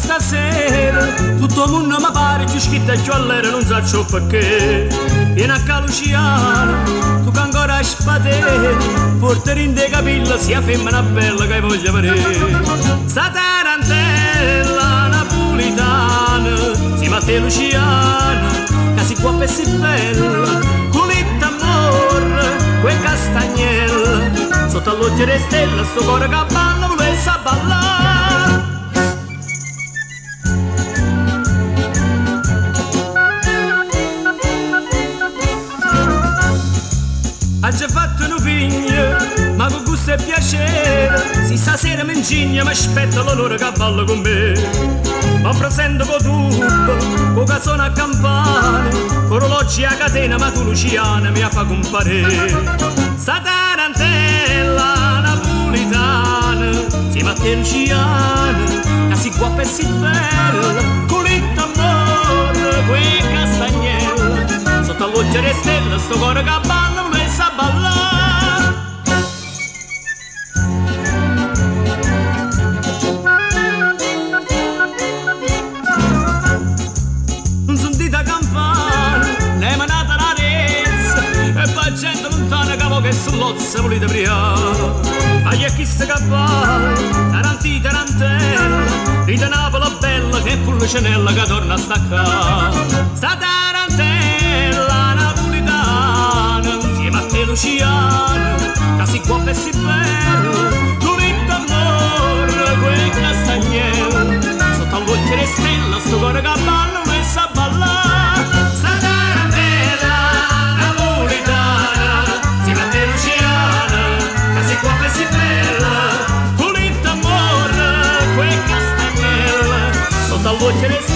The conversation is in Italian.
stasera tutto il mondo mi pare più schitta e più all'era, non so perché. Vieni a Caluciana, tu che ancora hai spadere, portare in dei capelli sia femmina bella che voglio vedere. Sta tarantella napolitana, si Matteo Luciana, che si qua per si bella, culetta amore, quei castagnella, sotto all'occhio di stella, sto cuore che balla, volesse ballare. Ha già fatto un figlio, ma con gusto e piacere, si stasera mi ingegna, mi aspetta l'onore che balla con me. Ma presento con tutto, con canzone a campane, con orologi a catena, ma tu Luciana mi fa comparire. Sta tarantella napolitana, si Matteo Luciana, che si guappa e si bella, culetta amore, quei castagnella, sotto all'occhio di stella, sto cuore che balla, non mi sa ballare. Non sentite campana, ne manata la rezza, e poi gente lontana che che sull'ozza volete briare. Ma gli è chi sta cavallo, taranti tarantella, ride Napoli bella che Pulcinella che torna a staccare. Sta tarantella napolitana, insieme a te Luciana, che si qua e si bella, culetta amore, quei castagnella, sotto all'occhio di stella, sto cuore che balla, non sa ballare. Sta tarantella napolitana, insieme a te Luciana, che si qua e si bella, culetta amore, quei castagnella, sotto all'occhio di stella.